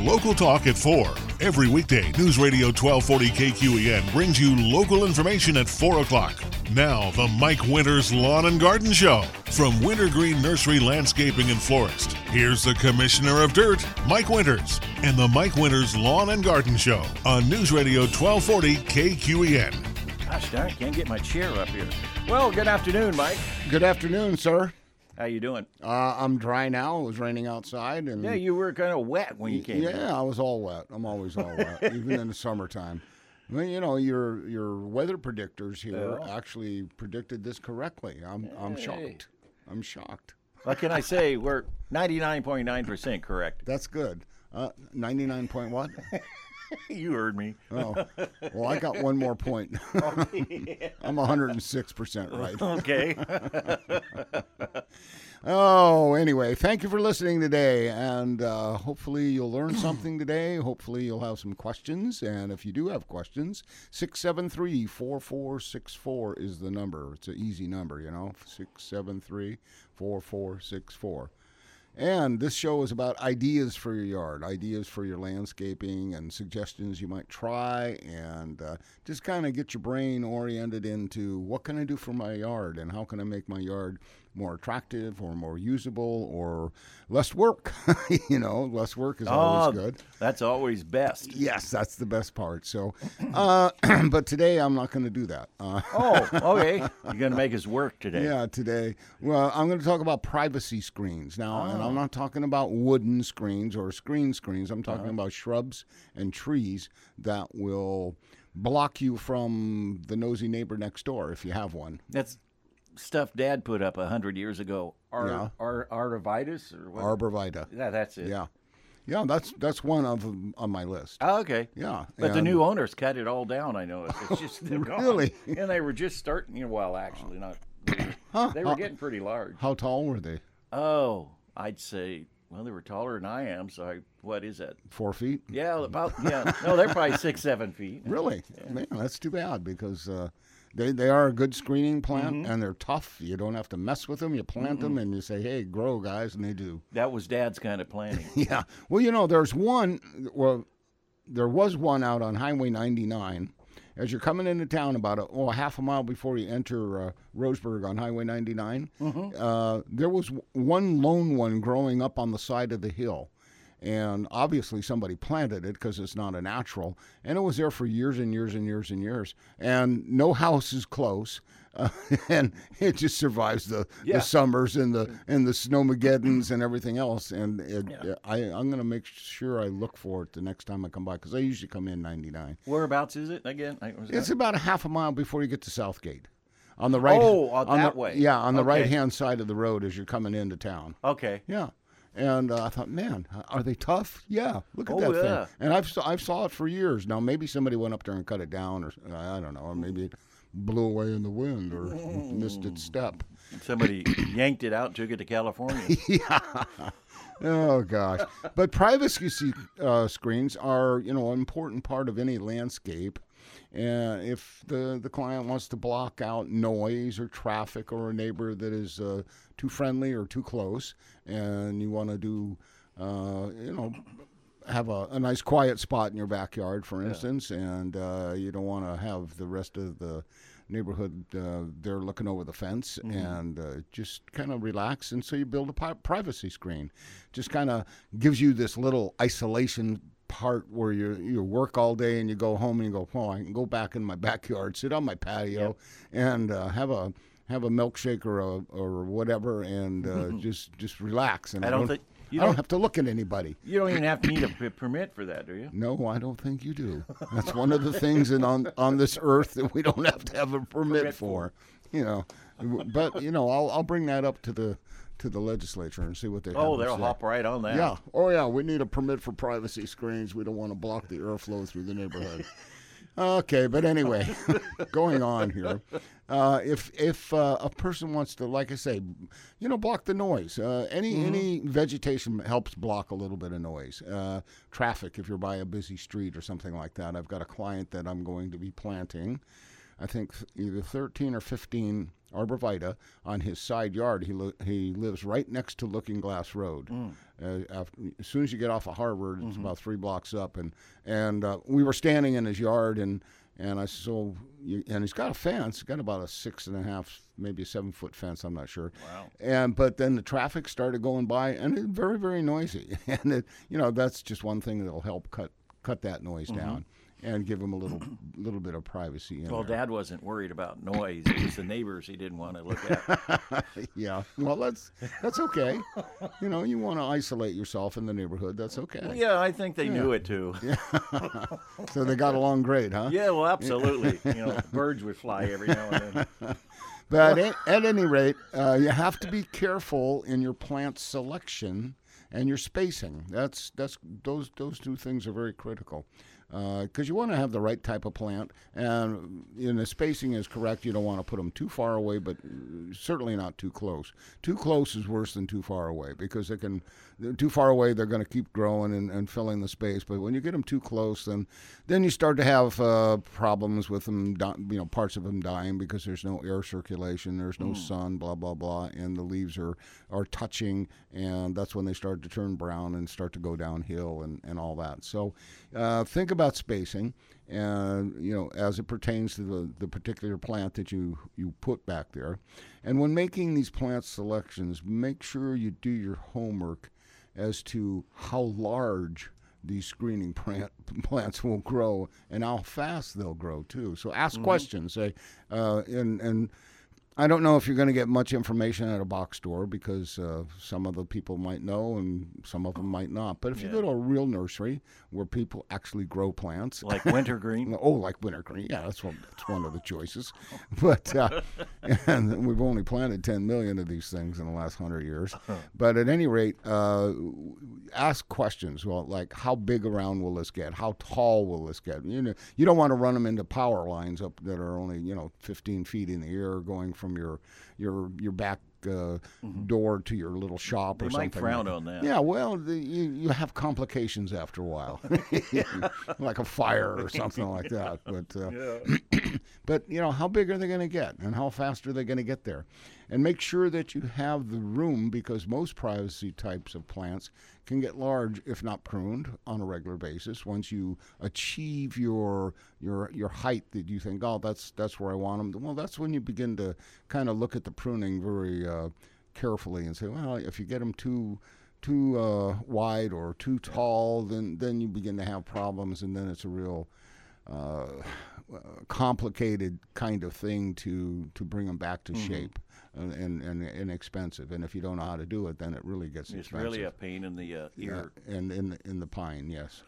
Local Talk at 4. Every weekday, News Radio 1240 KQEN brings you local information at 4 o'clock. Now, the Mike Winters Lawn and Garden Show from Wintergreen Nursery Landscaping and Florist. Here's the Commissioner of Dirt, Mike Winters, and the Mike Winters Lawn and Garden Show on News Radio 1240 KQEN. Gosh darn, can't get my chair up here. Well, good afternoon, Mike. Good afternoon, sir. How you doing? I'm dry now. It was raining outside, and Yeah, you were kind of wet when you came in. Yeah, I was all wet. I'm always all wet, even in the summertime. Well, you know, your weather predictors here actually predicted this correctly. I'm shocked. I'm shocked. What can I say? We're 99.9% correct. That's good. 99 point what? You heard me. Oh, well, I got one more point. I'm 106% right. Okay. Oh, anyway, thank you for listening today, and hopefully you'll learn something today. Hopefully you'll have some questions, and if you do have questions, 673-4464 is the number. It's an easy number, you know, 673-4464. And this show is about ideas for your yard, ideas for your landscaping, and suggestions you might try, and just kind of get your brain oriented into what can I do for my yard, and how can I make my yard more attractive or more usable or less work. You know, less work is always good. That's always best. Yes, that's the best part. So, but today I'm not going to do that. Okay. You're going to make us work today. Yeah, today. Well, I'm going to talk about privacy screens now, and I'm not talking about wooden screens or screens. I'm talking about shrubs and trees that will block you from the nosy neighbor next door if you have one. That's stuff Dad put up 100 years ago. Arborvitus or what? Arborvita. Yeah, that's it. Yeah, that's one of them on my list. Oh, okay. Yeah, But the new owners cut it all down. I know. It's just they're gone. Really? And they were just starting. Well, actually, not. They were getting pretty large. How tall were they? Oh, I'd say. Well, they were taller than I am. So what is that? 4 feet? Yeah, about. Yeah. No, they're probably 6-7 feet. Really? Yeah. Man, that's too bad because. They are a good screening plant, and they're tough. You don't have to mess with them. You plant them, and you say, hey, grow, guys, and they do. That was Dad's kind of planning. Yeah. Well, you know, there was one out on Highway 99. As you're coming into town about a half a mile before you enter Roseburg on Highway 99, there was one lone one growing up on the side of the hill. And obviously somebody planted it because it's not a natural. And it was there for years and years and years and years. And no house is close. And it just survives the summers and the snowmageddons and everything else. And I'm going to make sure I look for it the next time I come by because I usually come in 99. Whereabouts is it again? It's about a half a mile before you get to Southgate. On the right. Way. Yeah, on the right-hand side of the road as you're coming into town. Okay. Yeah. And I thought, man, are they tough? Yeah, look at that thing. And I've saw it for years. Now, maybe somebody went up there and cut it down, or I don't know, or maybe it blew away in the wind or missed its step. Somebody yanked it out and took it to California. Yeah. Oh, gosh. But privacy screens are, you know, an important part of any landscape. And if the client wants to block out noise or traffic or a neighbor that is too friendly or too close, and you want to do, have a nice quiet spot in your backyard, for instance, and you don't want to have the rest of the neighborhood there looking over the fence, and just kind of relax, and so you build a privacy screen. Just kind of gives you this little isolation part where you work all day and you go home and you go, well, I can go back in my backyard, sit on my patio, and have a milkshake or whatever, and just relax. And I don't have to look at anybody. You don't even have to need a permit for that, do you? No, I don't think you do. That's one of the things on this earth that we don't have to have a permit for. You know, but you know, I'll bring that up to the legislature and see what they have to say. They'll hop right on that. Yeah. Oh, yeah. We need a permit for privacy screens. We don't want to block the airflow through the neighborhood. Okay, but anyway, going on here. If a person wants to, like I say, you know, block the noise. Any vegetation helps block a little bit of noise. Traffic, if you're by a busy street or something like that. I've got a client that I'm going to be planting I think either 13 or 15 arborvitae on his side yard. He lives right next to Looking Glass Road. As soon as you get off of Harvard, it's about 3 blocks up, and we were standing in his yard, and I said, and he's got a fence. He's got about a 6.5, maybe a 7-foot fence. I'm not sure. Wow. But then the traffic started going by, and it's very, very noisy. And that's just one thing that'll help cut that noise down and give him a little bit of privacy. Well, there. Dad wasn't worried about noise. It was the neighbors he didn't want to look at. Yeah. Well, that's okay. You want to isolate yourself in the neighborhood. That's okay. Well, yeah, I think they knew it too. So they got along great, huh? Yeah, well, absolutely. Birds would fly every now and then. But at any rate, you have to be careful in your plant selection and your spacing. Those 2 things are very critical. Because you want to have the right type of plant, and the spacing is correct. You don't want to put them too far away, but certainly not too close. Too close is worse than too far away, because too far away they're going to keep growing and filling the space. But when you get them too close, then you start to have problems with them. Parts of them dying because there's no air circulation, there's no sun, blah blah blah, and the leaves are touching, and that's when they start to turn brown and start to go downhill and all that. So think about spacing, and as it pertains to the particular plant that you put back there. And when making these plant selections, make sure you do your homework as to how large these screening plants will grow and how fast they'll grow too. So ask questions. And I don't know if you're going to get much information at a box store, because some of the people might know and some of them might not. But if you go to a real nursery where people actually grow plants, like wintergreen. Like wintergreen, yeah, that's one of the choices. But and we've only planted 10 million of these things in the last 100 years. But at any rate, ask questions. Well, like, how big around will this get? How tall will this get? You don't want to run them into power lines up that are only 15 feet in the air, going from your back door to your little shop or something. They might frown on that. Yeah, well, you have complications after a while, like a fire or something like that. But how big are they going to get, and how fast are they going to get there? And make sure that you have the room, because most privacy types of plants can get large if not pruned on a regular basis. Once you achieve your height that you think, that's where I want them. Well, that's when you begin to kind of look at the pruning very carefully and say, well, if you get them too wide or too tall, then you begin to have problems, and then it's a real complicated kind of thing to bring them back to shape. And inexpensive, and if you don't know how to do it, then it really gets expensive. It's really a pain in the ear. Yeah, and in the pine, yes.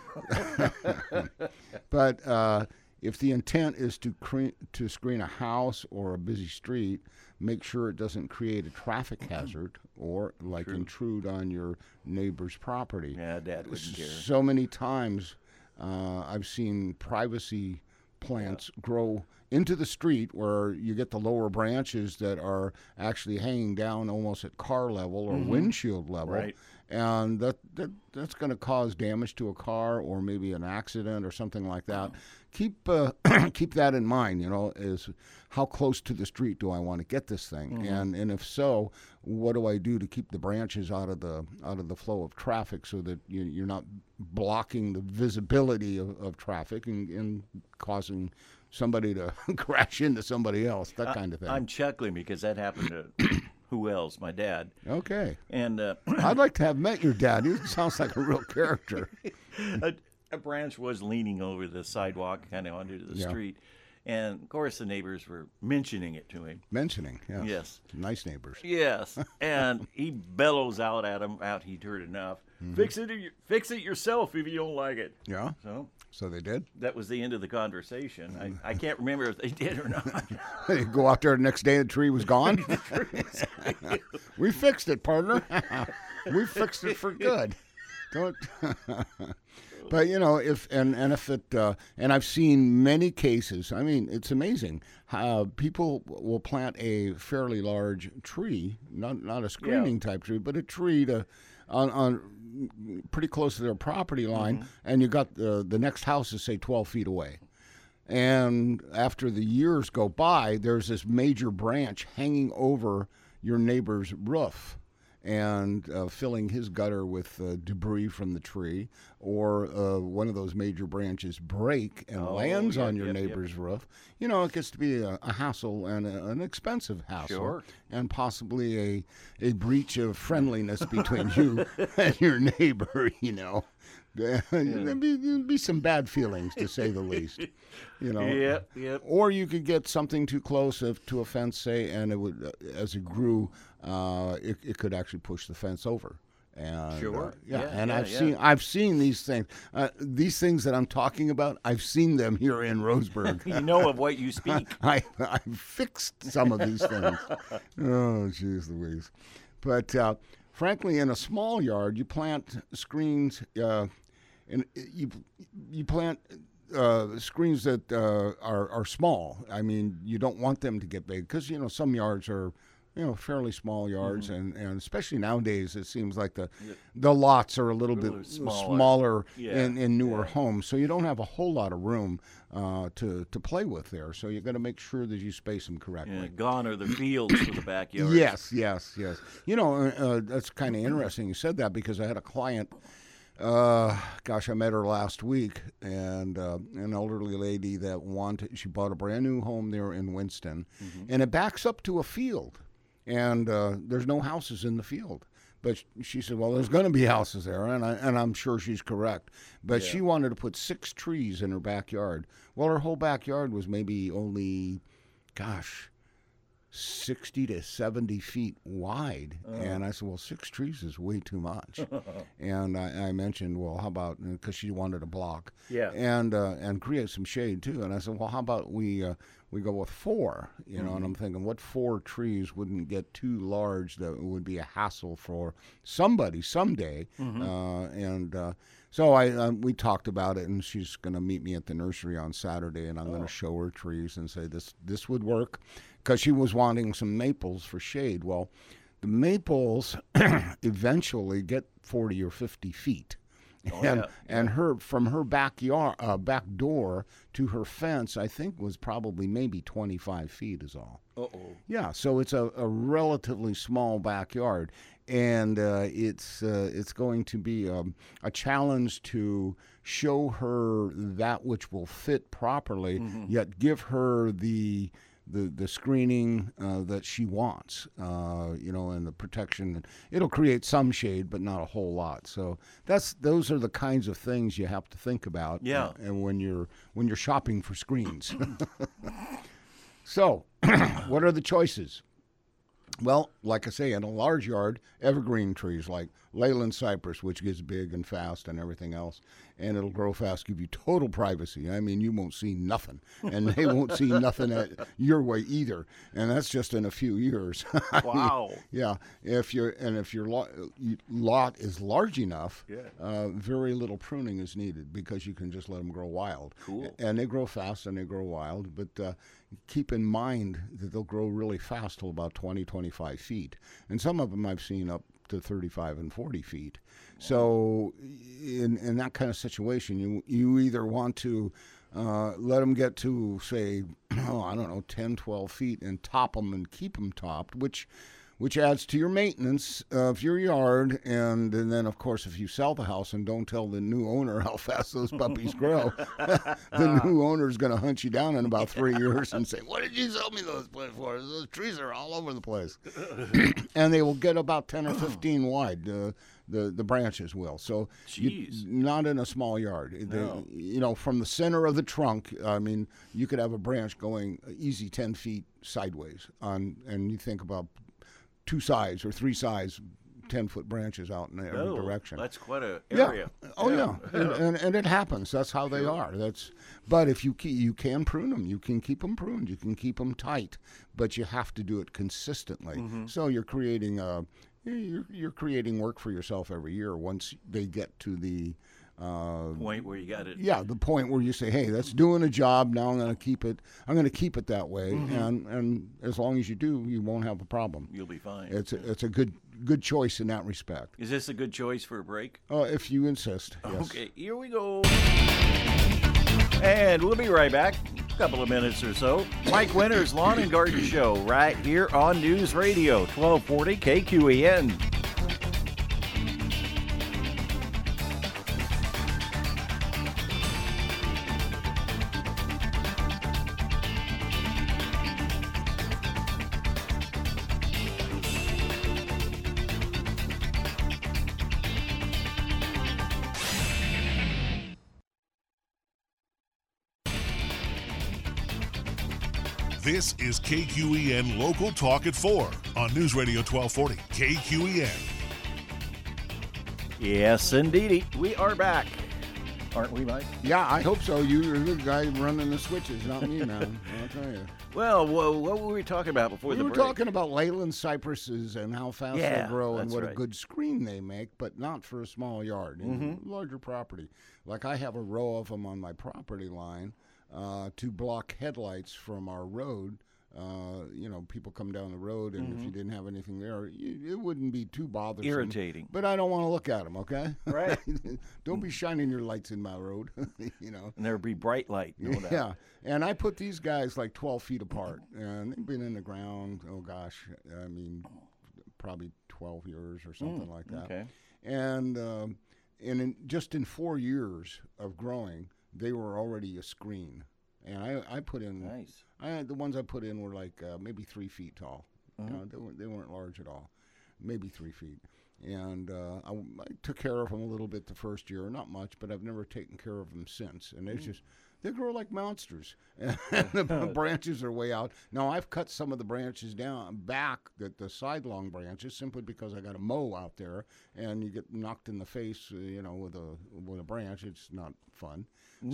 But if the intent is to screen a house or a busy street, make sure it doesn't create a traffic hazard or intrude on your neighbor's property. Yeah, Dad wouldn't care. So many times I've seen privacy plants grow into the street where you get the lower branches that are actually hanging down almost at car level or windshield level. Right. And that's going to cause damage to a car or maybe an accident or something like that. Keep that in mind, is how close to the street do I want to get this thing? And if so, what do I do to keep the branches out of the flow of traffic so that you're not blocking the visibility of traffic and causing somebody to crash into somebody else, that kind of thing. I'm chuckling because that happened to who else? My dad. Okay. And I'd like to have met your dad. He sounds like a real character. A branch was leaning over the sidewalk, kind of onto the street. And, of course, the neighbors were mentioning it to him. Mentioning, yes. Yes. Nice neighbors. Yes. And he bellows out at him, he'd heard enough. Fix it yourself if you don't like it. Yeah. So they did? That was the end of the conversation. I can't remember if they did or not. You go out there the next day, the tree was gone? We fixed it, partner. We fixed it for good. Don't... But if I've seen many cases. I mean, it's amazing how people will plant a fairly large tree, not a screening type tree, but a tree on pretty close to their property line, and you got the next house is say 12 feet away. And after the years go by, there's this major branch hanging over your neighbor's roof and filling his gutter with debris from the tree, or one of those major branches break and lands on your neighbor's roof. You know, it gets to be a hassle and an expensive hassle, and possibly a breach of friendliness between you and your neighbor, you know. There'd be some bad feelings, to say the least. You know. Yep. Or you could get something too close to a fence, say, and it would, as it grew, it could actually push the fence over. And, I've seen these things. These things that I'm talking about, I've seen them here in Roseburg. You know of what you speak. I've fixed some of these things. Oh, jeez Louise. But frankly, in a small yard, you plant screens, and you plant screens that are small. I mean, you don't want them to get big because, you know, some yards are, you know, fairly small yards, and especially nowadays, it seems like the lots are a little bit smaller in newer homes, so you don't have a whole lot of room to play with there. So you got to make sure that you space them correctly. Yeah, gone are the fields for the backyard. Yes. You know, that's kind of interesting you said that, because I had a client. I met her last week, and an elderly lady that she bought a brand new home there in Winston, and it backs up to a field. And there's no houses in the field. But she said, well, there's going to be houses there, and I'm sure she's correct. But she wanted to put 6 trees in her backyard. Well, her whole backyard was maybe only, 60 to 70 feet wide. And I said, well, 6 trees is way too much. And I mentioned, well, how about, because she wanted a block. And create some shade, too. And I said, well, how about we go with 4, you know, and I'm thinking, what 4 trees wouldn't get too large that it would be a hassle for somebody someday? So we talked about it, and she's going to meet me at the nursery on Saturday, and I'm going to show her trees and say this would work, because she was wanting some maples for shade. Well, the maples eventually get 40 or 50 feet. And her, from her backyard, back door to her fence, I think was probably maybe 25 feet is all. Yeah, so it's a relatively small backyard, and it's going to be a challenge to show her that which will fit properly, yet give her the screening that she wants, you know, and the protection. It'll create some shade, but not a whole lot. So those are the kinds of things you have to think about. And when you're shopping for screens. So, what are the choices? Well, like I say, in a large yard, evergreen trees like Leyland cypress, which gets big and fast and everything else, and it'll grow fast, give you total privacy. I mean, you won't see nothing, and they won't see nothing at your way either, and that's just in a few years. Wow. Yeah, if your lot is large enough, very little pruning is needed, because you can just let them grow wild. Cool. And they grow fast and they grow wild, but keep in mind that they'll grow really fast till about 20, 25 feet. And some of them I've seen up to 35 and 40 feet. So in that kind of situation, you either want to let them get to, say, 10, 12 feet and top them and keep them topped, which adds to your maintenance of your yard. And then, of course, if you sell the house and don't tell the new owner how fast those puppies grow, the new owner is going to hunt you down in about 3 years and say, what did you sell me those for? Those trees are all over the place. And they will get about 10 or 15 wide, the branches will. So not in a small yard. No. You know, from the center of the trunk, I mean, you could have a branch going easy 10 feet sideways, and you think about 2 sides or 3 sides, 10-foot branches out in every direction. That's quite an area. Yeah. And it happens. That's how they are. But if you can prune them, you can keep them pruned, you can keep them tight, but you have to do it consistently. So you're creating work for yourself every year once they get to the point where you got it. Yeah, the point where you say, "Hey, that's doing a job. Now I'm going to keep it. I'm going to keep it that way." And as long as you do, you won't have a problem. You'll be fine. It's a good choice in that respect. Is this a good choice for a break? If you insist. Yes. Okay, here we go. And we'll be right back. A couple of minutes or so. Mike Winters Lawn and Garden Show right here on News Radio 1240 KQEN. This is KQEN Local Talk at 4 on News Radio 1240 KQEN. Yes, indeedy. We are back. Aren't we, Mike? Yeah, I hope so. You're the guy running the switches, not me, man. I'll tell you. Well, what were we talking about before the break? We were talking about Leyland cypresses and how fast they grow and what a good screen they make, but not for a small yard. In larger property. Like I have a row of them on my property line to block headlights from our road. People come down the road, and if you didn't have anything there, it wouldn't be too bothersome. Irritating. But I don't want to look at them, okay? Right. Don't be shining your lights in my road, And there'll be bright light, no doubt. Yeah, and I put these guys like 12 feet apart, and they've been in the ground, probably 12 years or something like that. Okay. And just in 4 years of growing, they were already a screen. And I put in nice. The ones I put in were like maybe 3 feet tall. They weren't large at all, maybe 3 feet. And I took care of them a little bit the first year, not much, but I've never taken care of them since. And they grow like monsters. And the branches are way out. Now I've cut some of the branches down back, the sidelong branches, simply because I got a mow out there, and you get knocked in the face, with a branch. It's not fun.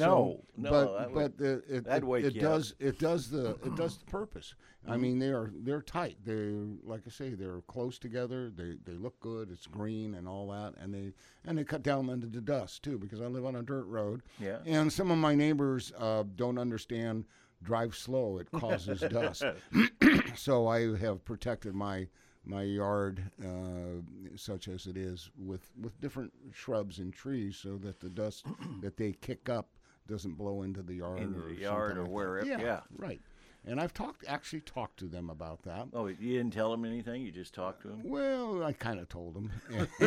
It does the purpose. I mean, they're tight. Like I say, they're close together. They look good. It's green and all that, and they cut down into the dust too, because I live on a dirt road. Yeah. And some of my neighbors don't understand. Drive slow. It causes dust. So I have protected my yard, such as it is, with different shrubs and trees, so that the dust that they kick up doesn't blow into the yard. Into the yard or wherever. Yeah. Right. And I've actually talked to them about that. Oh, you didn't tell them anything? You just talked to them? Well, I kind of told them.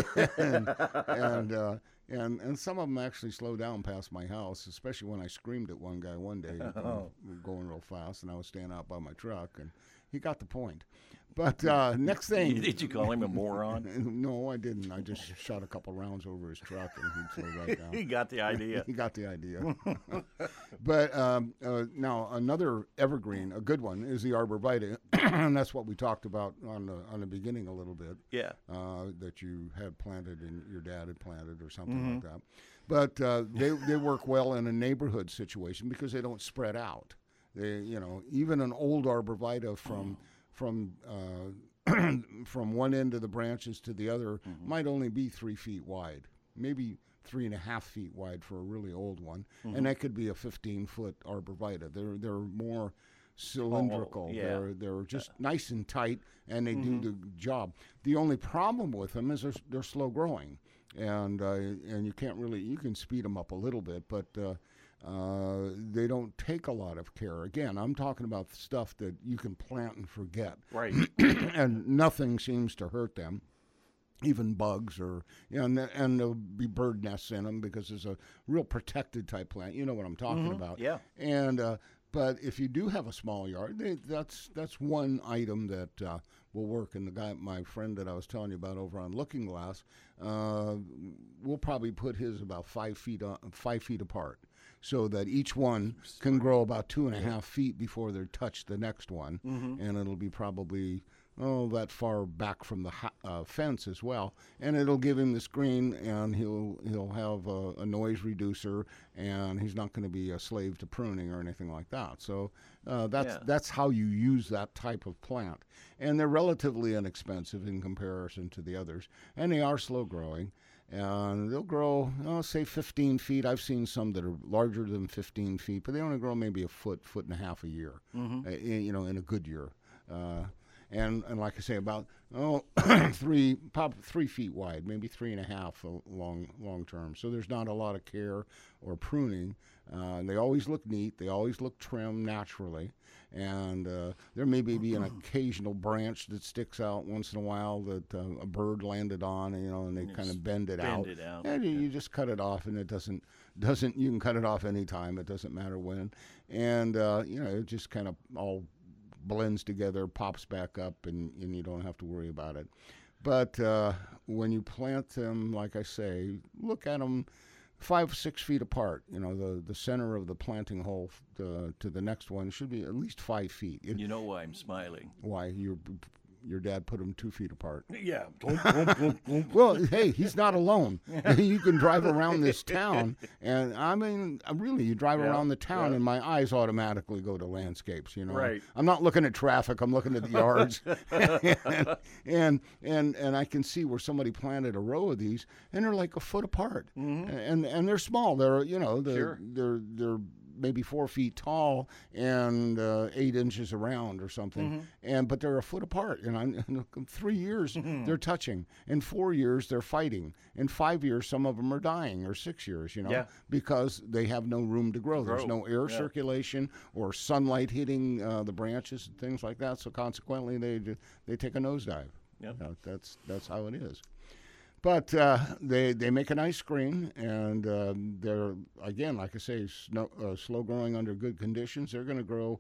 And some of them actually slowed down past my house, especially when I screamed at one guy one day, going real fast, and I was standing out by my truck, and he got the point. But next thing... Did you call him a moron? No, I didn't. I just shot a couple rounds over his truck, and he slowed right down. He got the idea. He got the idea. But now another evergreen, a good one, is the arborvitae, and that's what we talked about on the beginning a little bit. Yeah. That you had planted and your dad had planted or something like that. But they work well in a neighborhood situation because they don't spread out. They, even an old arborvitae from one end of the branches to the other might only be 3 feet wide, maybe 3.5 feet wide for a really old one, and that could be a 15-foot arborvitae. They're more cylindrical. They're just nice and tight, and they do the job. The only problem with them is they're slow growing, and you can't really, you can speed them up a little bit, but they don't take a lot of care. Again, I'm talking about stuff that you can plant and forget. Right. And nothing seems to hurt them, even bugs and there'll be bird nests in them because it's a real protected type plant. You know what I'm talking about. Yeah. And but if you do have a small yard, that's one item that will work. And my friend that I was telling you about over on Looking Glass, we'll probably put his about 5 feet apart, so that each one can grow about 2.5 feet before they touch the next one, and it'll be probably that far back from the fence as well, and it'll give him the screen, and he'll have a noise reducer, and he's not going to be a slave to pruning or anything like that. So that's how you use that type of plant, and they're relatively inexpensive in comparison to the others, and they are slow growing. And they'll grow, say 15 feet. I've seen some that are larger than 15 feet, but they only grow maybe a foot and a half a year, in a good year. and like I say, about 3 feet wide, maybe 3.5 long term. So there's not a lot of care or pruning. They always look neat. They always look trim naturally. And there may be an occasional branch that sticks out once in a while that a bird landed on, and they kind of bend it out. And you just cut it off, and it doesn't. You can cut it off anytime. It doesn't matter when. And it just kind of all blends together, pops back up, and you don't have to worry about it. But when you plant them, like I say, look at them 5-6 feet apart. The center of the planting hole to the next one should be at least 5 feet. You know why I'm smiling? Why? Your dad put them 2 feet apart. Yeah. Well, hey, he's not alone. You can drive around this town, and I mean, really, you drive around the town, and my eyes automatically go to landscapes. Right. I'm not looking at traffic. I'm looking at the yards, and I can see where somebody planted a row of these, and they're like a foot apart, and they're small. They're they're maybe 4 feet tall and 8 inches around or something, but they're a foot apart. And in 3 years they're touching. In 4 years they're fighting. In 5 years some of them are dying, or 6 years, because they have no room to grow. There's no air circulation or sunlight hitting the branches and things like that. So consequently they take a nosedive. Yep. That's how it is. But they make a nice screen, and they're, again, like I say, slow growing under good conditions. They're going to grow,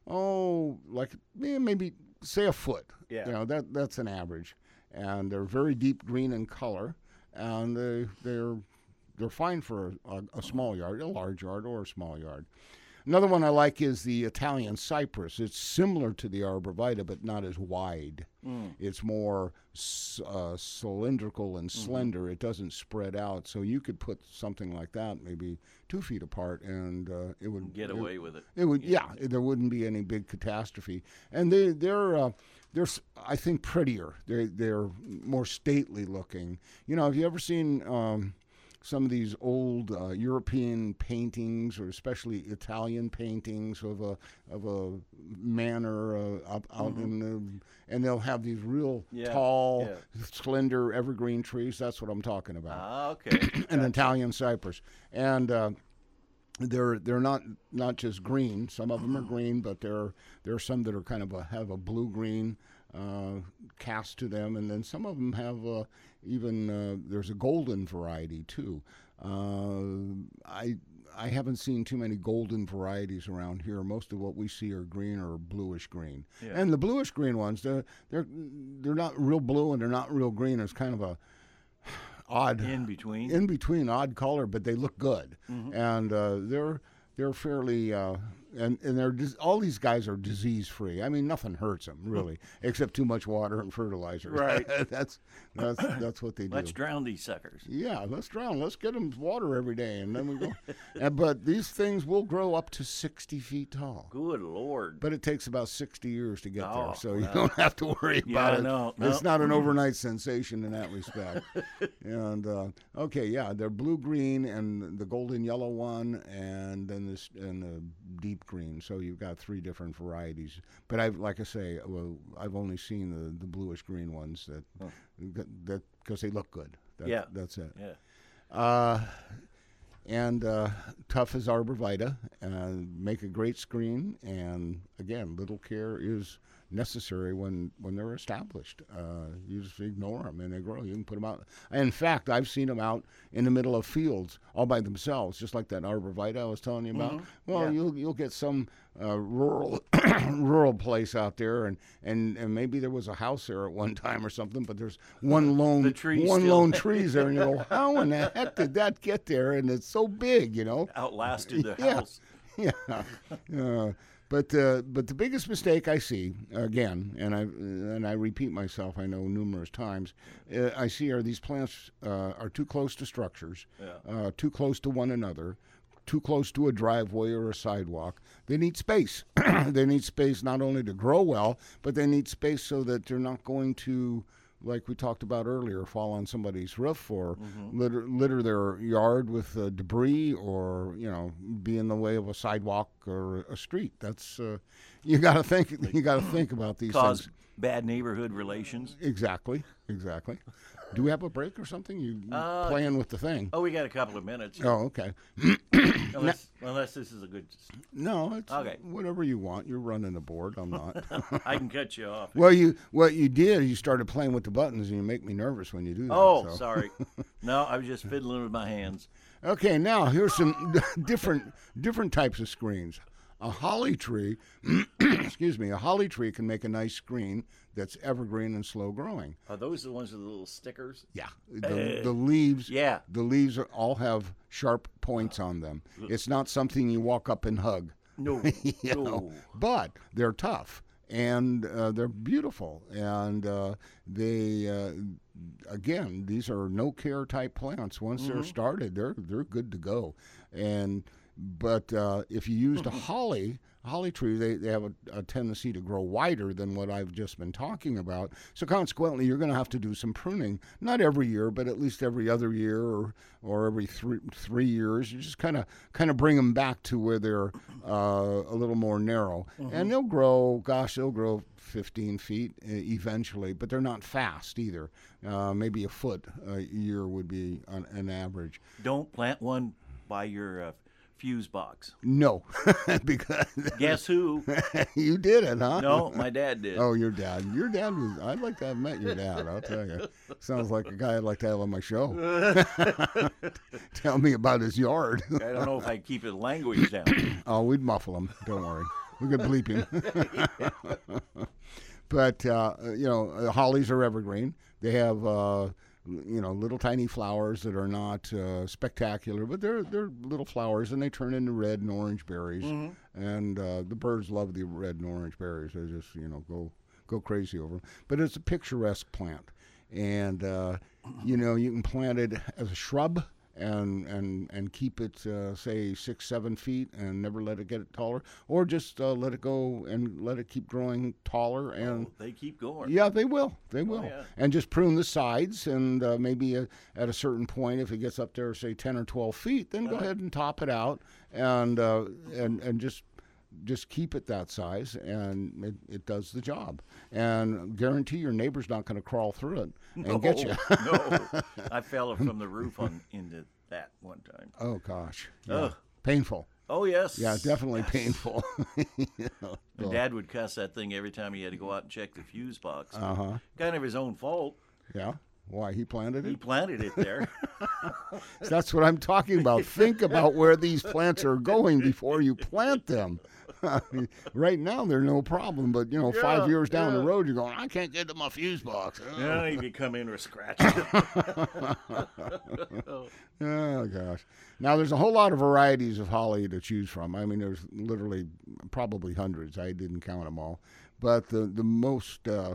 maybe say a foot. Yeah. That's an average, and they're very deep green in color, and they're fine for a small yard, a large yard, or a small yard. Another one I like is the Italian cypress. It's similar to the arborvitae, but not as wide. It's more cylindrical and slender. It doesn't spread out. So you could put something like that maybe 2 feet apart, and it would get away with it. It would, there wouldn't be any big catastrophe. And they're I think prettier. They're more stately looking. Have you ever seen some of these old European paintings, or especially Italian paintings of a manor out in and they'll have these real tall, slender evergreen trees. That's what I'm talking about. Okay. An Italian cypress, and they're not just green. Some of them are green, but there are some that are kind of have a blue green cast to them, and then some of them have there's a golden variety too. I haven't seen too many golden varieties around here. Most of what we see are green or bluish green, and the bluish green ones they're not real blue and they're not real green. It's kind of a odd in between odd color, but they look good, and they're fairly and they're all these guys are disease free. I mean, nothing hurts them really, except too much water and fertilizer. Right. that's what they do. Let's drown these suckers. Yeah, let's drown. Let's get them water every day, and then we go. But these things will grow up to 60 feet tall. Good Lord! But it takes about 60 years to get there, so you don't have to worry about it. No. It's not an overnight sensation in that respect. And they're blue green and the golden yellow one, and then the deep green. So you've got 3 different varieties. But I've only seen the bluish green ones that because they look good. That's it. Yeah. And tough as arborvitae, make a great screen, and again, little care is necessary when they're established. You just ignore them and they grow. You can put them out. In fact, I've seen them out in the middle of fields all by themselves, just like that arborvitae I was telling you about. Well, you'll get some rural place out there, and maybe there was a house there at one time or something, but there's one lone trees there, and you go, how in the heck did that get there? And it's so big, outlasted the house. Yeah. But the biggest mistake I see, again, and I repeat myself, I know numerous times, I see are these plants are too close to structures, too close to one another, too close to a driveway or a sidewalk. They need space. They need space not only to grow well, but they need space so that they're not going to, like we talked about earlier, fall on somebody's roof or litter their yard with debris, or be in the way of a sidewalk or a street. That's you got to think. You got to think about these things. bad neighborhood relations. Exactly. Do we have a break or something? You playing with the thing? Oh, we got a couple of minutes. Oh, okay. Unless this is a good. No, it's Okay. whatever you want. You're running the board. I'm not. I can cut you off. Well, what you did, you started playing with the buttons, and you make me nervous when you do that. Oh, so. sorry. No, I was just fiddling with my hands. Okay, now here's some different types of screens. A holly tree, excuse me, a holly tree can make a nice screen that's evergreen and slow growing. Are those the ones with the little stickers? Yeah, the leaves. Yeah. The leaves all have sharp points on them. It's not something you walk up and hug. No. You know, but they're tough and they're beautiful, and again, these are no care type plants. Once they're started, they're good to go. But if you used a holly tree, they have a tendency to grow wider than what I've just been talking about. So consequently, you're going to have to do some pruning, not every year, but at least every other year or every 3 years. You just kind of bring them back to where they're a little more narrow, and they'll grow 15 feet eventually, but they're not fast either. Maybe a foot a year would be an average. Don't plant one by your fuse box. No, because Guess who? you did it, huh? No, my dad did. Oh, your dad. Your dad was. I'd like to have met your dad. I'll tell you. Sounds like a guy I'd like to have on my show. Tell me about his yard. I don't know if I'd keep his language down. Oh, we'd muffle him. Don't worry. We could bleep him. But hollies are evergreen. They have little tiny flowers that are not spectacular, but they're little flowers, and they turn into red and orange berries. And the birds love the red and orange berries. They just go crazy over them. But it's a picturesque plant, and you can plant it as a shrub and keep it say 6-7 feet and never let it get taller, or just let it go and let it keep growing taller. And they keep going. Yeah, they will. Yeah. And just prune the sides, and maybe at a certain point, if it gets up there, say 10 or 12 feet, then go ahead and top it out, and just keep it that size, and it does the job. And guarantee your neighbor's not going to crawl through it and get you. No, I fell from the roof into that one time. Oh gosh, Ugh. Painful. Oh yes. Yeah, definitely painful. My dad would cuss that thing every time he had to go out and check the fuse box. Uh-huh. Kind of his own fault. Yeah. Why, he planted He it? planted it there. That's what I'm talking about. Think about where these plants are going before you plant them. Right now, they're no problem, but 5 years down the road, you're going, I can't get to my fuse box. Yeah, you could come in with scratches. Oh gosh! Now there's a whole lot of varieties of holly to choose from. I mean, there's literally probably hundreds. I didn't count them all, but the most the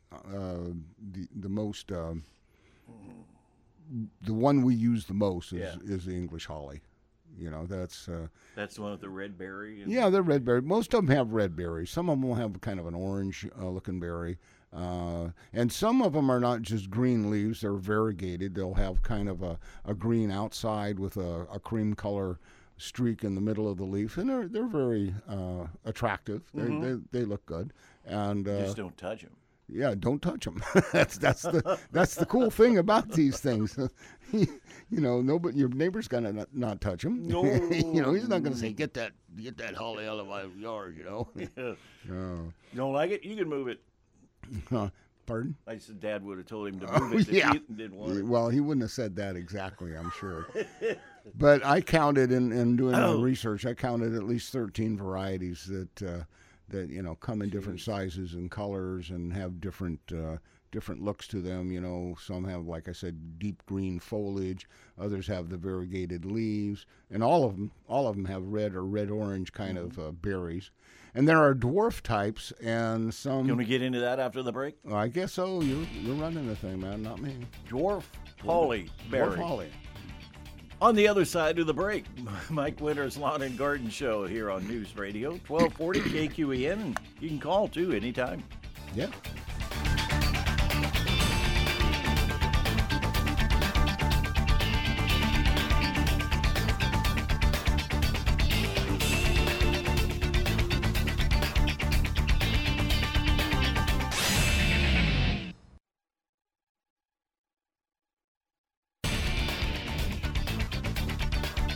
one we use the most is the English holly. That's the one with the red berry. Yeah, they're red berry. Most of them have red berries. Some of them will have kind of an orange looking berry. And some of them are not just green leaves. They're variegated. They'll have kind of a green outside with a cream color streak in the middle of the leaf. And they're very attractive. They look good. And just don't touch them. Yeah, don't touch them. that's the cool thing about these things. Nobody, your neighbor's gonna not touch them. No, he's not gonna say get that holly out of my yard. Yeah. You don't like it? You can move it. Pardon? I said Dad would have told him to move it if he didn't want it. Well, he wouldn't have said that exactly, I'm sure. But I counted in doing my research. I counted at least 13 varieties that come in different sizes and colors and have different looks to them. Some have, like I said, deep green foliage. Others have the variegated leaves, and all of them have red or red orange kind of berries. And there are dwarf types and some. You want to get into that after the break? I guess so. You're running the thing, man, not me. Dwarf holly berry. Dwarf holly. On the other side of the break, Mike Winters Lawn and Garden Show here on News Radio 1240 KQEN, and you can call too anytime. Yeah.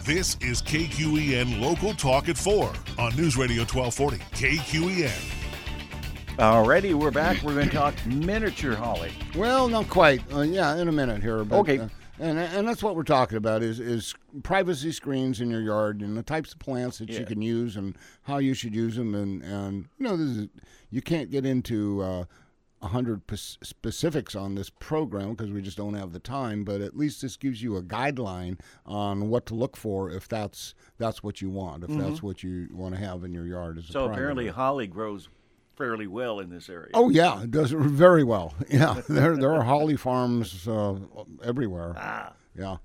This is KQEN Local Talk at 4 on News Radio 1240 KQEN. Alrighty, we're back. We're going to talk miniature holly. Well, not quite. Yeah, in a minute here. But, Okay. And that's what we're talking about is privacy screens in your yard and the types of plants that you can use and how you should use them. And you can't get into 100 specifics on this program because we just don't have the time, but at least this gives you a guideline on what to look for if that's what you want, if that's what you want to have in your yard. So apparently holly grows fairly well in this area. Oh yeah, it does very well. Yeah, there are holly farms everywhere. Yeah,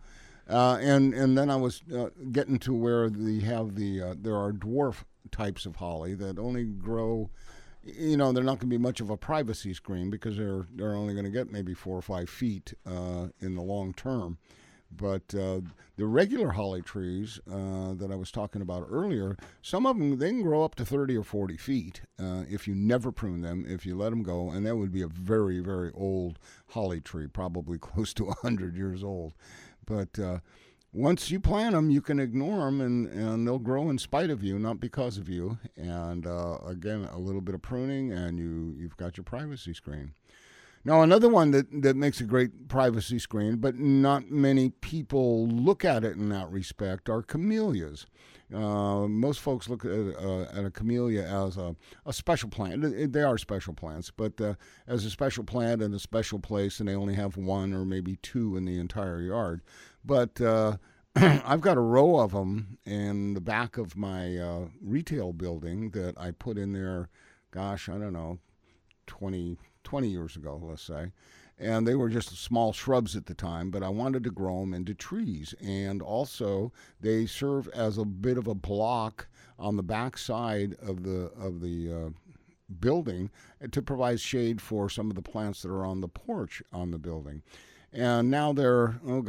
and then I was getting to where there are dwarf types of holly that only grow. They're not going to be much of a privacy screen because they're only going to get maybe 4 or 5 feet in the long term. But the regular holly trees that I was talking about earlier, some of them, they can grow up to 30 or 40 feet if you never prune them, if you let them go. And that would be a very, very old holly tree, probably close to 100 years old. But once you plant them, you can ignore them, and they'll grow in spite of you, not because of you. And, again, a little bit of pruning, and you've got your privacy screen. Now, another one that makes a great privacy screen, but not many people look at it in that respect, are camellias. Most folks look at a camellia as a special plant. They are special plants, but as a special plant in a special place, and they only have 1 or maybe 2 in the entire yard. But I've got a row of them in the back of my retail building that I put in there, gosh, I don't know, 20 years ago, let's say. And they were just small shrubs at the time, but I wanted to grow them into trees. And also, they serve as a bit of a block on the back side of the building to provide shade for some of the plants that are on the porch on the building. And now they're, 10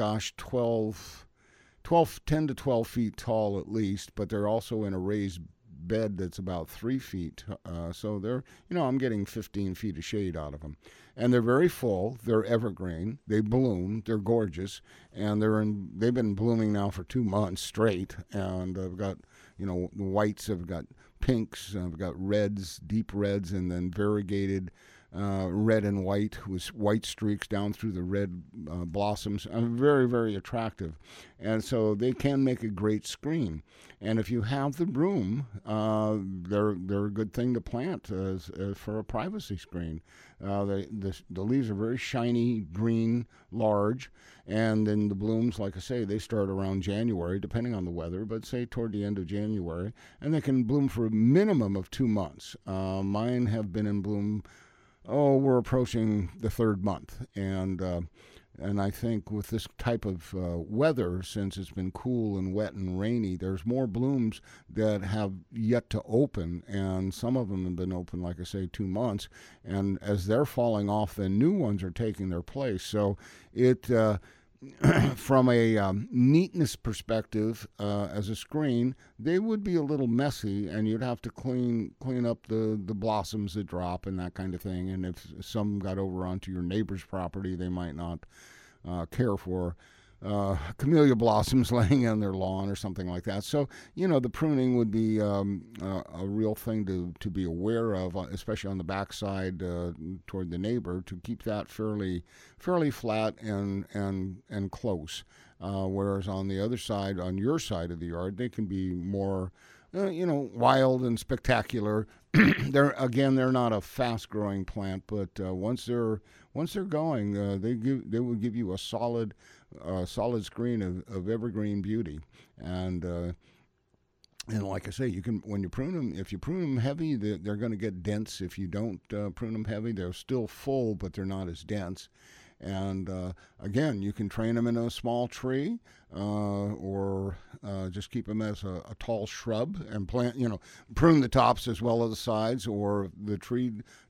to 12 feet tall at least, but they're also in a raised bed that's about 3 feet. So they're, I'm getting 15 feet of shade out of them. And they're very full. They're evergreen. They bloom. They're gorgeous. And they've been blooming now for 2 months straight. And I've got, the whites, I've got pinks, I've got reds, deep reds, and then variegated red and white with white streaks down through the red blossoms. Very, very attractive. And so they can make a great screen. And if you have the room, they're a good thing to plant as for a privacy screen. The leaves are very shiny, green, large, and then the blooms, like I say, they start around January, depending on the weather, but say toward the end of January, and they can bloom for a minimum of 2 months. Mine have been in bloom. We're approaching the 3rd month, and I think with this type of weather, since it's been cool and wet and rainy, there's more blooms that have yet to open, and some of them have been open, like I say, 2 months, and as they're falling off, the new ones are taking their place. So it from a neatness perspective, as a screen, they would be a little messy, and you'd have to clean up the blossoms that drop and that kind of thing. And if some got over onto your neighbor's property, they might not care for camellia blossoms laying on their lawn or something like that. So, the pruning would be a real thing to be aware of, especially on the backside toward the neighbor, to keep that fairly flat and close. Whereas on the other side, on your side of the yard, they can be more wild and spectacular. They're not a fast-growing plant, but once they're going, they will give you a solid screen of evergreen beauty. And like I say, you can, when you prune them, if you prune them heavy, they're going to get dense. If you don't prune them heavy, they're still full, but they're not as dense. And again, you can train them in a small tree, or just keep them as a tall shrub and plant. Prune the tops as well as the sides. Or the tree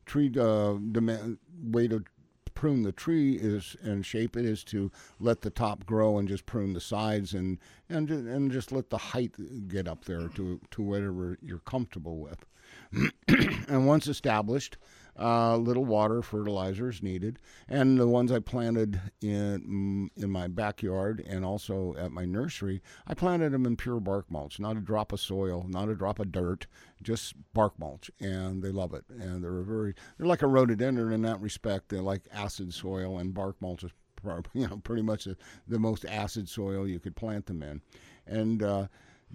way to prune the tree is and shape it is to let the top grow and just prune the sides and just let the height get up there to whatever you're comfortable with. And once established, Little water, fertilizer is needed. And the ones I planted in my backyard and also at my nursery, I planted them in pure bark mulch, not a drop of soil, not a drop of dirt, just bark mulch, and they love it. And they're like a rhododendron in that respect. They're like acid soil, and bark mulch is pretty much the most acid soil you could plant them in. And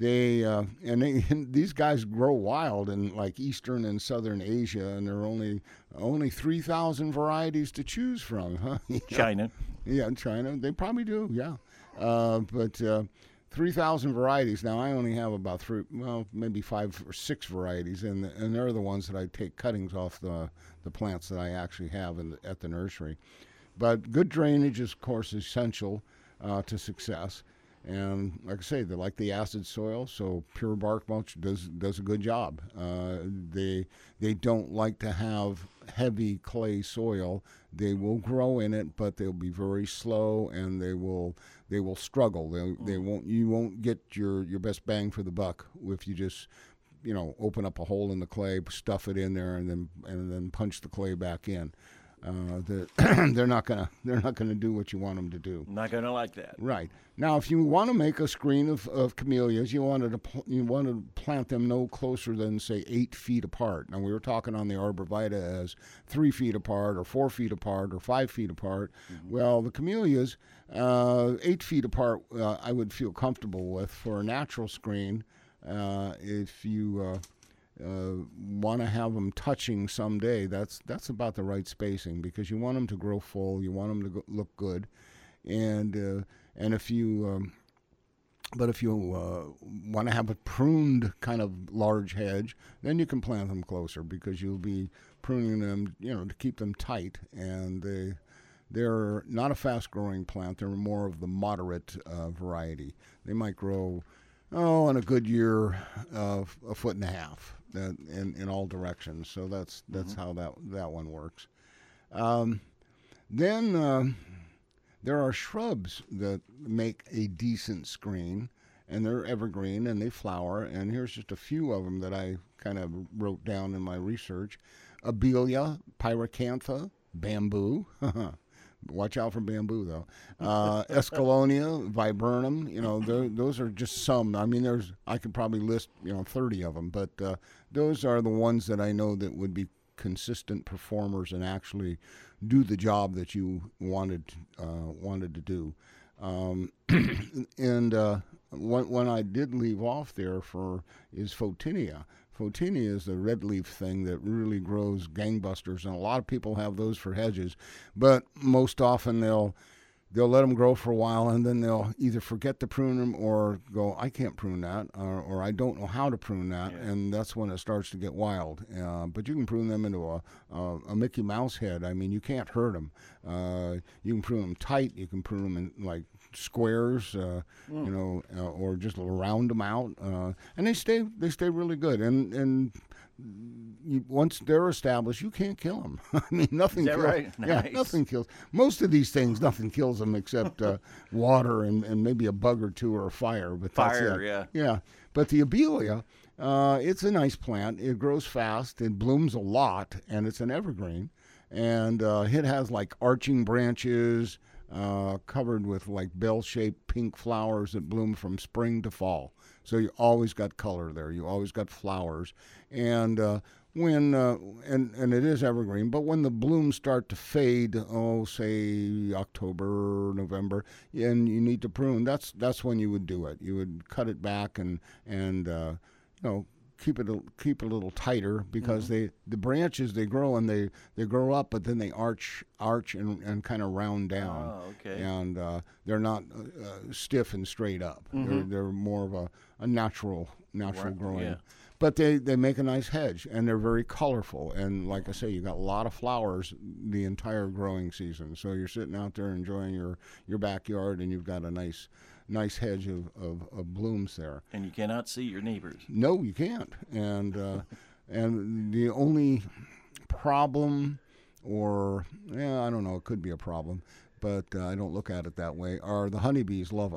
these guys grow wild in like Eastern and Southern Asia, and there are only 3,000 varieties to choose from, huh? China. Yeah, China. They probably do, yeah. But 3,000 varieties. Now, I only have about maybe 5 or 6 varieties, and they're the ones that I take cuttings off the plants that I actually have at the nursery. But good drainage is, of course, essential to success. And like I say, they like the acid soil, so pure bark mulch does a good job. They don't like to have heavy clay soil. They will grow in it, but they'll be very slow, and they will struggle. You won't get your best bang for the buck if you just open up a hole in the clay, stuff it in there, and then punch the clay back in. They're not gonna do what you want them to do. Not gonna like that. Right. Now, if you want to make a screen of camellias, you want to plant them no closer than, say, 8 feet apart. Now, we were talking on the arborvitae as 3 feet apart or 4 feet apart or 5 feet apart. Mm-hmm. Well, the camellias, 8 feet apart, I would feel comfortable with for a natural screen. If you want to have them touching someday, that's about the right spacing, because you want them to grow full, you want them to look good, and if you want to have a pruned kind of large hedge, then you can plant them closer, because you'll be pruning them, to keep them tight, and they're not a fast-growing plant. They're more of the moderate variety. They might grow, in a good year, 1.5 foot. In all directions, so that's how that one works. Then there are shrubs that make a decent screen, and they're evergreen and they flower. And here's just a few of them that I kind of wrote down in my research: Abelia, Pyracantha, bamboo. Watch out for bamboo, though. Escallonia, viburnum, those are just some. I mean, I could probably list, 30 of them, but those are the ones that I know that would be consistent performers and actually do the job that you wanted to do. And one I did leave off there is Photinia. Photinia is the red leaf thing that really grows gangbusters, and a lot of people have those for hedges, but most often they'll let them grow for a while, and then they'll either forget to prune them or go, I can't prune that, or I don't know how to prune that, and that's when it starts to get wild. But you can prune them into a Mickey Mouse head. I mean, you can't hurt them. You can prune them tight. You can prune them in like squares, or just round them out, and they stay really good. And once they're established, you can't kill them. I mean, nothing kills. Right? Nice. Yeah, nothing kills. Most of these things, nothing kills them except water and maybe a bug or two or a fire. But fire, yeah. But the Abelia, it's a nice plant. It grows fast. It blooms a lot, and it's an evergreen. And it has like arching branches, covered with like bell-shaped pink flowers that bloom from spring to fall. So you always got color there. You always got flowers, and when and it is evergreen. But when the blooms start to fade, say October, November, and you need to prune, that's when you would do it. You would cut it back and keep it a little tighter, because the branches, they grow and they grow up, but then they arch and kind of round down. Oh, okay. And they're not stiff and straight up. They're more of a natural growing. Yeah. But they make a nice hedge, and they're very colorful. And like I say, you got a lot of flowers the entire growing season. So you're sitting out there enjoying your backyard, and you've got a nice hedge of blooms there. And you cannot see your neighbors. No, you can't. And and the only problem, or I don't know, it could be a problem, but I don't look at it that way, are the honeybees love them.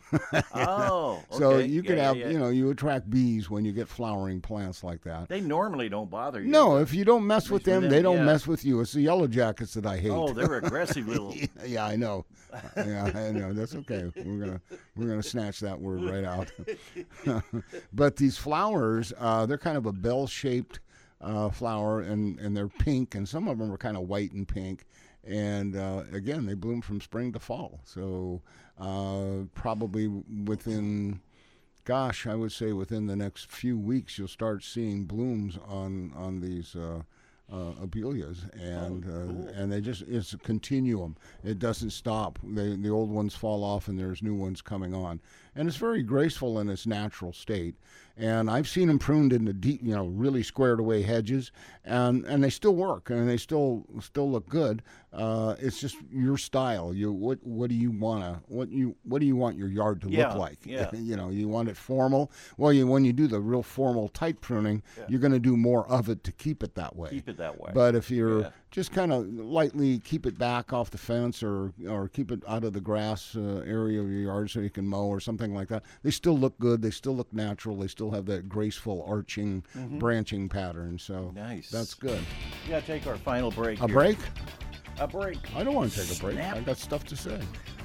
Oh, okay. So you could Yeah, have, yeah. you attract bees when you get flowering plants like that. They normally don't bother you. No, but if you don't mess with least with them, they don't yeah. mess with you. It's the yellow jackets that I hate. Oh, they're aggressive little. Yeah, I know. Yeah, I know. That's okay. We're gonna snatch that word right out. But these flowers, they're kind of a bell-shaped flower, and they're pink, and some of them are kind of white and pink. And again, they bloom from spring to fall. So probably within, gosh, I would say within the next few weeks, you'll start seeing blooms on these abelias, and cool. and it's a continuum. It doesn't stop. The old ones fall off, and there's new ones coming on, and it's very graceful in its natural state. And I've seen them pruned into deep, really squared away hedges, and they still work, and they still look good. It's just your style. What do you want your yard to look like? Yeah. You want it formal. Well, when you do the real formal tight pruning, you're going to do more of it to keep it that way. Keep it that way. But if you're just kind of lightly keep it back off the fence, or keep it out of the grass area of your yard so you can mow or something like that, they still look good. They still look natural. They still have that graceful arching, branching pattern. So nice. that's good. We got to take our final break. A here. break? A break. I don't want to take a break. Snap. I got stuff to say.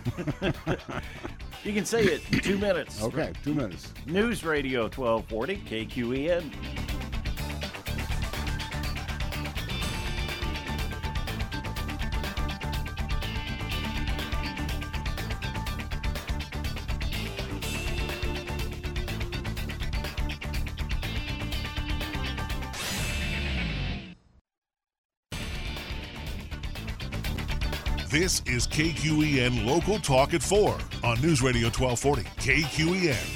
You can say it in 2 minutes. Okay, 2 minutes. News Radio 1240 KQEN. This is KQEN Local Talk at 4 on News Radio 1240 KQEN.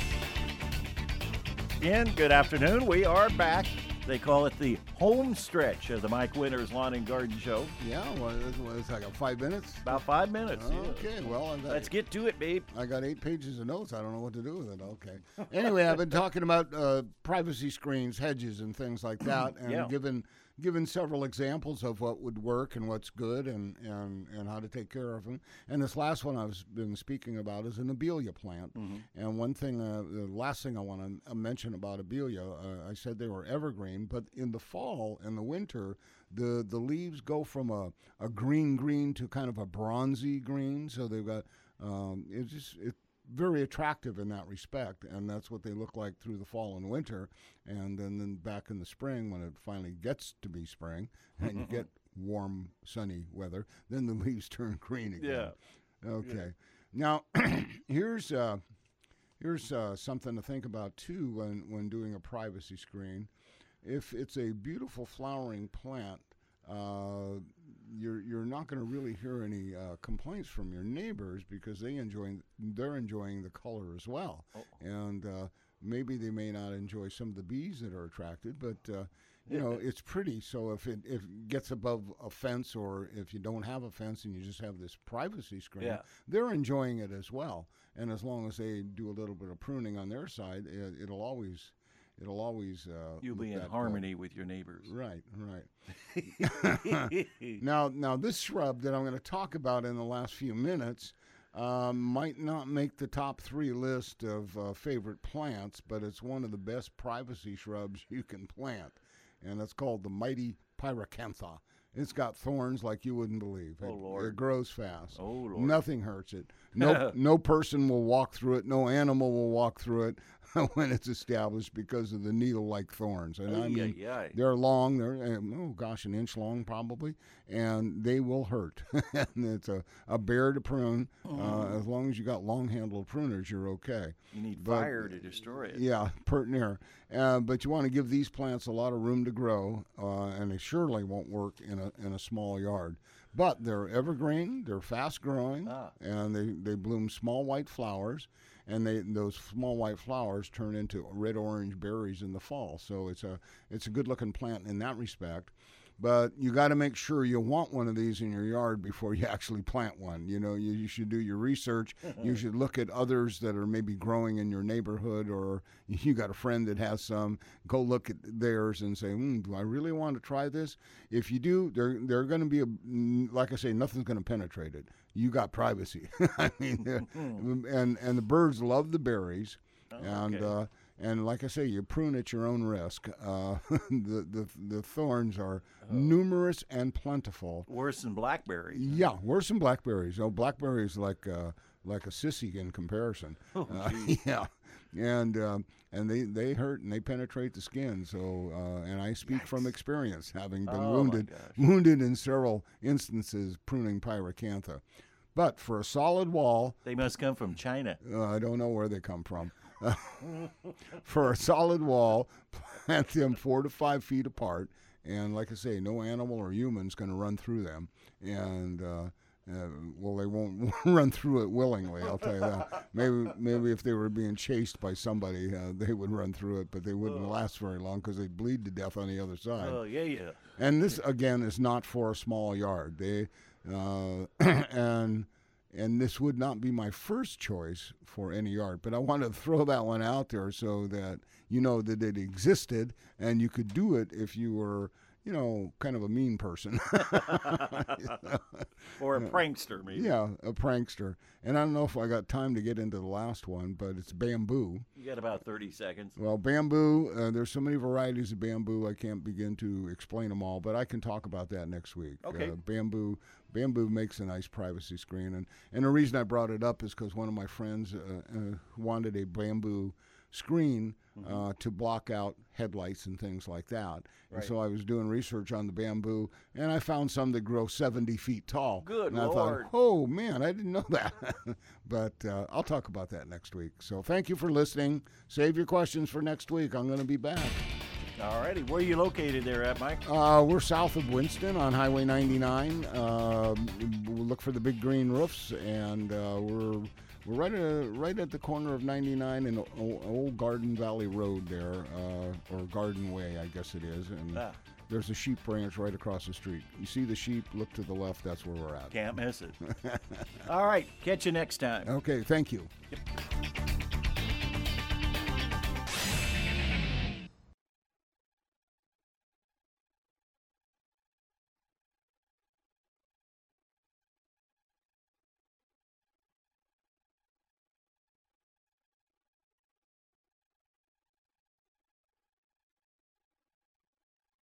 Again, good afternoon. We are back. They call it the home stretch of the Mike Winters Lawn and Garden Show. Yeah, well, it's like 5 minutes. About 5 minutes. Okay, well, Let's get to it, babe. I got 8 pages of notes. I don't know what to do with it. Okay. Anyway, I've been talking about privacy screens, hedges, and things like that, and given several examples of what would work and what's good, and how to take care of them. And this last one I've been speaking about is an abelia plant. And one thing, the last thing I want to mention about abelia, I said they were evergreen, but in the fall and the winter, the leaves go from a green to kind of a bronzy green. So they've got it's very attractive in that respect, and that's what they look like through the fall and winter. And then back in the spring, when it finally gets to be spring and you get warm, sunny weather, then the leaves turn green again. Yeah. Okay. Now, here's something to think about too when doing a privacy screen. If it's a beautiful flowering plant, you're not going to really hear any complaints from your neighbors, because they're enjoying the color as well. And maybe they may not enjoy some of the bees that are attracted, but it's pretty. So if it gets above a fence, or if you don't have a fence and you just have this privacy screen, they're enjoying it as well. And as long as they do a little bit of pruning on their side, it'll always You'll be in harmony with your neighbors. Right. Now this shrub that I'm going to talk about in the last few minutes might not make the top 3 list of favorite plants, but it's one of the best privacy shrubs you can plant, and it's called the mighty pyracantha. It's got thorns like you wouldn't believe. Lord. It grows fast. Oh, Lord. Nothing hurts it. No person will walk through it. No animal will walk through it when it's established, because of the needle-like thorns. And they're long. They're, an inch long probably, and they will hurt. And it's a bear to prune. As long as you got long-handled pruners, you're okay. You need fire to destroy it. Yeah, pert near. But you want to give these plants a lot of room to grow, and they surely won't work in a small yard. But they're evergreen, they're fast-growing, and they bloom small white flowers, and those small white flowers turn into red-orange berries in the fall. So it's a good-looking plant in that respect. But you got to make sure you want one of these in your yard before you actually plant one. You should do your research. You should look at others that are maybe growing in your neighborhood, or you got a friend that has some. Go look at theirs and say, do I really want to try this? If you do, they're going to be, like I say, nothing's going to penetrate it. You got privacy. I mean, and the birds love the berries. Okay. And like I say, you prune at your own risk. The thorns are numerous and plentiful. Worse than blackberries. Yeah, worse than blackberries. Oh, blackberries like a sissy in comparison. Yeah, and they hurt and they penetrate the skin. So and I speak from experience, having been wounded in several instances pruning pyracantha. But for a solid wall, they must come from China. I don't know where they come from. For a solid wall, plant them 4 to 5 feet apart, and like I say, no animal or human's going to run through them. And they won't run through it willingly. I'll tell you that. Maybe if they were being chased by somebody, they would run through it, but they wouldn't last very long because they'd bleed to death on the other side. Oh yeah. And this again is not for a small yard. And this would not be my first choice for any yard, but I want to throw that one out there so that you know that it existed and you could do it if you were, kind of a mean person. Or a prankster, maybe. Yeah, a prankster. And I don't know if I got time to get into the last one, but it's bamboo. You got about 30 seconds. Well, bamboo, there's so many varieties of bamboo, I can't begin to explain them all, but I can talk about that next week. Okay. Bamboo makes a nice privacy screen. And the reason I brought it up is because one of my friends wanted a bamboo screen to block out headlights and things like that. Right. And so I was doing research on the bamboo, and I found some that grow 70 feet tall. Good and I Lord. thought, oh, man, I didn't know that. But I'll talk about that next week. So thank you for listening. Save your questions for next week. I'm going to be back. All righty. Where are you located there at, Mike? We're south of Winston on Highway 99. We'll look for the big green roofs, and we're right at the corner of 99 and Old Garden Valley Road there, or Garden Way, I guess it is. And there's a sheep ranch right across the street. You see the sheep, look to the left, that's where we're at. Can't miss it. All right. Catch you next time. Okay, thank you. Yep.